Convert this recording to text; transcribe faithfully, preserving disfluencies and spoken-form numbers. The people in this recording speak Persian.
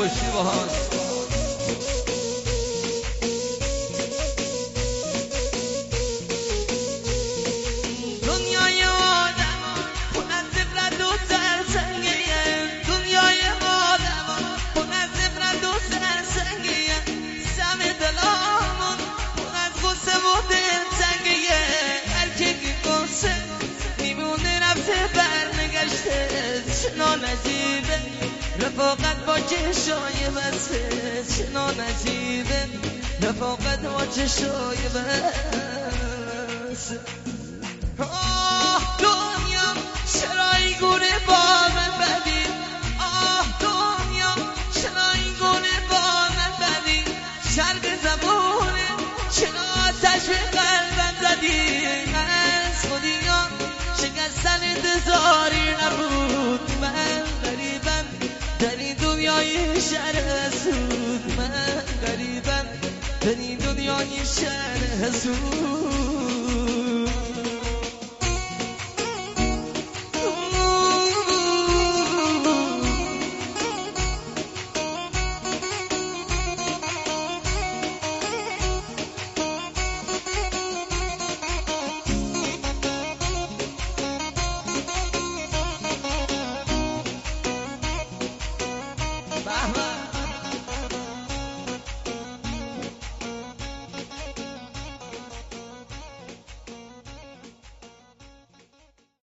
خوشی باهاست. دنیای آدم پر از عبرت و سرسنگیه، دنیای آدم پر از عبرت و سرسنگیه، سم دلامون پر از غصه و دلتنگیه. هر کی که غصه میمونه رفته برنگشته، چنان عجیبه رفاقت با چشای بسته، چنان عجیبه رفاقت با چشای بسته. آه دنیا چرا این گونه با من بدی، آه دنیا چرا این گونه با من بدی، شرق زبونه چرا آتش به قلبم زدی. از خودیان شکستن انتظاری نبود، من غریبم در این دنیای شهر حسود، من غریبم در این دنیای شهر حسود.